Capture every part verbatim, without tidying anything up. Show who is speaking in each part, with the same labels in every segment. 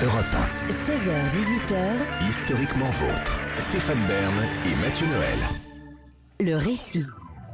Speaker 1: Europe un.
Speaker 2: seize heures dix-huit heures.
Speaker 1: Historiquement vôtre. Stéphane Bern et Mathieu Noël.
Speaker 2: Le récit.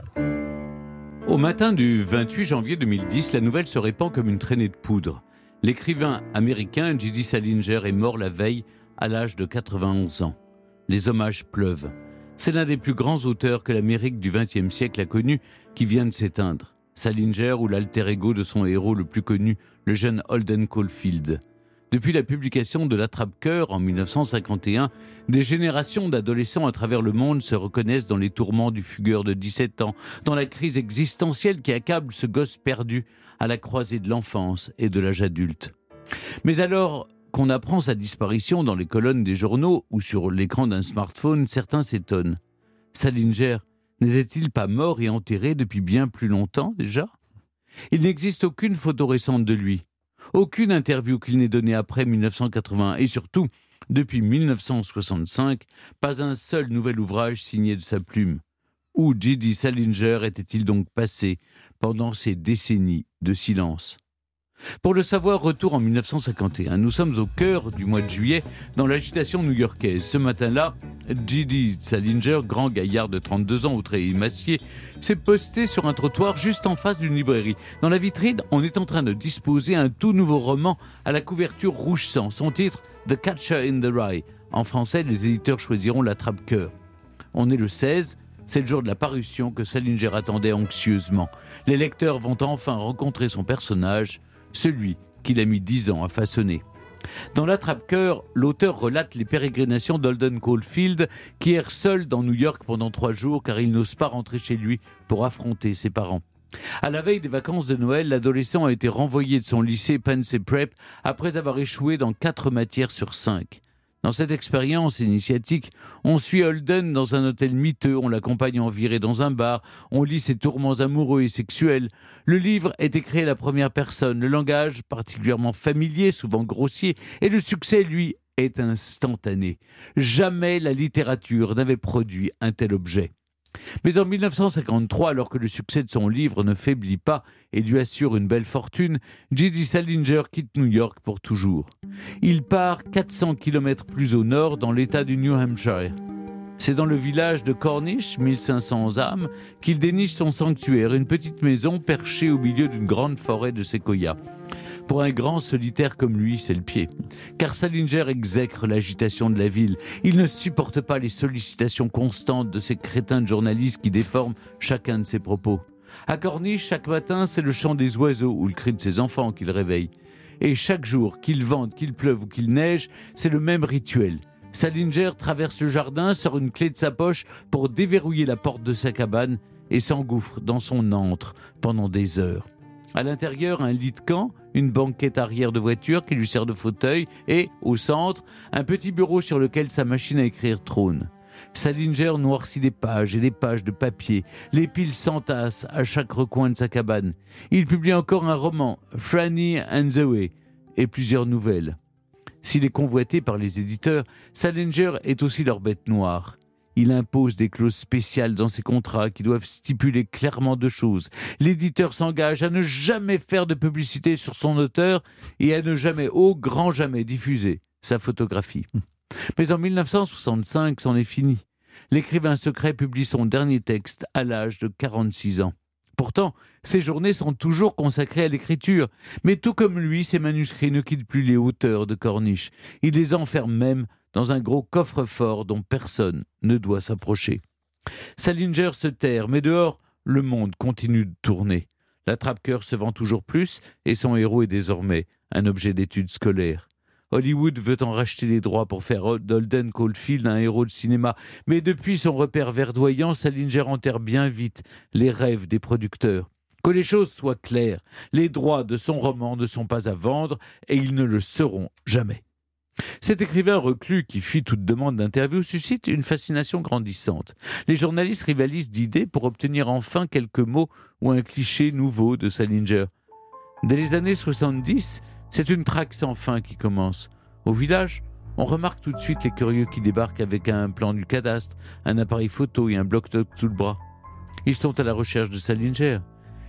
Speaker 3: Au matin du vingt-huit janvier deux mille dix, la nouvelle se répand comme une traînée de poudre. L'écrivain américain J D Salinger est mort la veille à l'âge de quatre-vingt-onze ans. Les hommages pleuvent. C'est l'un des plus grands auteurs que l'Amérique du vingtième siècle a connu qui vient de s'éteindre. Salinger ou l'alter ego de son héros le plus connu, le jeune Holden Caulfield. Depuis la publication de l'Attrape-cœur en dix-neuf cent cinquante et un, des générations d'adolescents à travers le monde se reconnaissent dans les tourments du fugueur de dix-sept ans, dans la crise existentielle qui accable ce gosse perdu à la croisée de l'enfance et de l'âge adulte. Mais alors qu'on apprend sa disparition dans les colonnes des journaux ou sur l'écran d'un smartphone, certains s'étonnent. Salinger n'était-il pas mort et enterré depuis bien plus longtemps déjà ? Il n'existe aucune photo récente de lui. Aucune interview qu'il n'ait donnée après dix-neuf cent quatre-vingt-un et surtout, depuis dix-neuf cent soixante-cinq, pas un seul nouvel ouvrage signé de sa plume. Où J D Salinger était-il donc passé pendant ces décennies de silence ? Pour le savoir, retour en dix-neuf cent cinquante et un. Nous sommes au cœur du mois de juillet, dans l'agitation new-yorkaise. Ce matin-là, J D Salinger, grand gaillard de trente-deux ans, au trait émacié, s'est posté sur un trottoir juste en face d'une librairie. Dans la vitrine, on est en train de disposer un tout nouveau roman à la couverture rouge sang. Son titre, The Catcher in the Rye. En français, les éditeurs choisiront l'Attrape-cœur. On est le seize, c'est le jour de la parution que Salinger attendait anxieusement. Les lecteurs vont enfin rencontrer son personnage, celui qu'il a mis dix ans à façonner. Dans l'Attrape-cœur, l'auteur relate les pérégrinations d'Holden Caulfield qui erre seul dans New York pendant trois jours car il n'ose pas rentrer chez lui pour affronter ses parents. À la veille des vacances de Noël, l'adolescent a été renvoyé de son lycée Pensey Prep après avoir échoué dans quatre matières sur cinq. Dans cette expérience initiatique, on suit Holden dans un hôtel miteux, on l'accompagne en virée dans un bar, on lit ses tourments amoureux et sexuels. Le livre est écrit à la première personne, le langage particulièrement familier, souvent grossier, et le succès, lui, est instantané. Jamais la littérature n'avait produit un tel objet. Mais en dix-neuf cent cinquante-trois, alors que le succès de son livre ne faiblit pas et lui assure une belle fortune, J D Salinger quitte New York pour toujours. Il part quatre cents kilomètres plus au nord, dans l'état du New Hampshire. C'est dans le village de Cornish, mille cinq cents âmes, qu'il déniche son sanctuaire, une petite maison perchée au milieu d'une grande forêt de séquoias. Pour un grand solitaire comme lui, c'est le pied. Car Salinger exècre l'agitation de la ville. Il ne supporte pas les sollicitations constantes de ces crétins de journalistes qui déforment chacun de ses propos. À Corniche, chaque matin, c'est le chant des oiseaux ou le cri de ses enfants qui le réveille. Et chaque jour, qu'il vente, qu'il pleuve ou qu'il neige, c'est le même rituel. Salinger traverse le jardin, sort une clé de sa poche pour déverrouiller la porte de sa cabane et s'engouffre dans son antre pendant des heures. À l'intérieur, un lit de camp, une banquette arrière de voiture qui lui sert de fauteuil et, au centre, un petit bureau sur lequel sa machine à écrire trône. Salinger noircit des pages et des pages de papier. Les piles s'entassent à chaque recoin de sa cabane. Il publie encore un roman, Franny and Zoe, et plusieurs nouvelles. S'il est convoité par les éditeurs, Salinger est aussi leur bête noire. Il impose des clauses spéciales dans ses contrats qui doivent stipuler clairement deux choses. L'éditeur s'engage à ne jamais faire de publicité sur son auteur et à ne jamais, au grand jamais, diffuser sa photographie. Mais en dix-neuf cent soixante-cinq, c'en est fini. L'écrivain secret publie son dernier texte à l'âge de quarante-six ans. Pourtant, ses journées sont toujours consacrées à l'écriture. Mais tout comme lui, ses manuscrits ne quittent plus les hauteurs de Corniche. Il les enferme même dans un gros coffre-fort dont personne ne doit s'approcher. Salinger se terre, mais dehors, le monde continue de tourner. L'Attrape-cœur se vend toujours plus et son héros est désormais un objet d'étude scolaire. Hollywood veut en racheter les droits pour faire d'Holden Caulfield un héros de cinéma. Mais depuis son repère verdoyant, Salinger enterre bien vite les rêves des producteurs. Que les choses soient claires, les droits de son roman ne sont pas à vendre et ils ne le seront jamais. Cet écrivain reclus qui fuit toute demande d'interview suscite une fascination grandissante. Les journalistes rivalisent d'idées pour obtenir enfin quelques mots ou un cliché nouveau de Salinger. Dès les années soixante-dix, c'est une traque sans fin qui commence. Au village, on remarque tout de suite les curieux qui débarquent avec un plan du cadastre, un appareil photo et un bloc-notes sous le bras. Ils sont à la recherche de Salinger.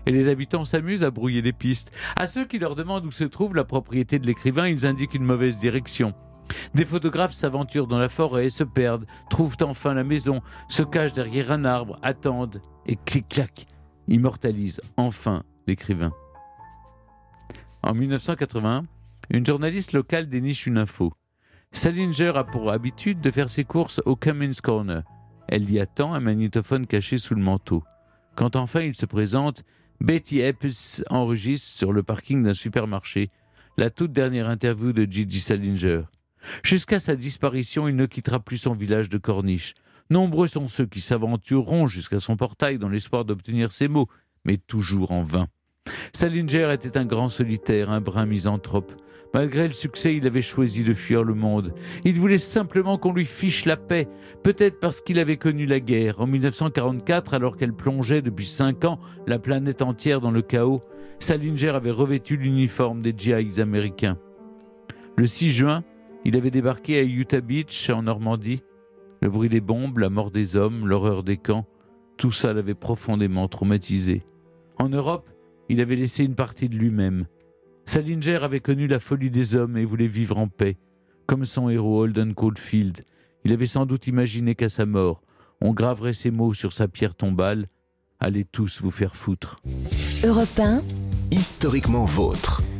Speaker 3: et les habitants s'amusent à brouiller les pistes. À ceux qui leur demandent où se trouve la propriété de l'écrivain, ils indiquent une mauvaise direction. Des photographes s'aventurent dans la forêt, se perdent, trouvent enfin la maison, se cachent derrière un arbre, attendent et clic-clac, immortalisent enfin l'écrivain. En dix-neuf cent quatre-vingt-un, une journaliste locale déniche une info. Salinger a pour habitude de faire ses courses au Cummins Corner. Elle y attend, un magnétophone caché sous le manteau. Quand enfin il se présente, Betty Epps enregistre sur le parking d'un supermarché la toute dernière interview de Gigi Salinger. Jusqu'à sa disparition, il ne quittera plus son village de Corniche. Nombreux sont ceux qui s'aventureront jusqu'à son portail dans l'espoir d'obtenir ces mots, mais toujours en vain. Salinger était un grand solitaire, un brin misanthrope. Malgré le succès, il avait choisi de fuir le monde. Il voulait simplement qu'on lui fiche la paix, peut-être parce qu'il avait connu la guerre. En dix-neuf cent quarante-quatre, alors qu'elle plongeait depuis cinq ans la planète entière dans le chaos, Salinger avait revêtu l'uniforme des G Is américains. Le six juin, il avait débarqué à Utah Beach, en Normandie. Le bruit des bombes, la mort des hommes, l'horreur des camps, tout ça l'avait profondément traumatisé. En Europe, il avait laissé une partie de lui-même. Salinger avait connu la folie des hommes et voulait vivre en paix. Comme son héros Holden Caulfield, il avait sans doute imaginé qu'à sa mort, on graverait ces mots sur sa pierre tombale « Allez tous vous faire foutre ».
Speaker 2: Europe un,
Speaker 1: Historiquement vôtre.